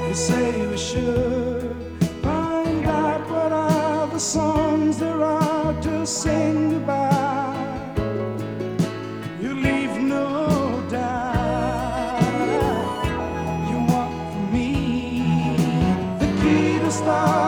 You say we should find out what are the songs there are to sing goodbye. You leave no doubt. You want from me the key to start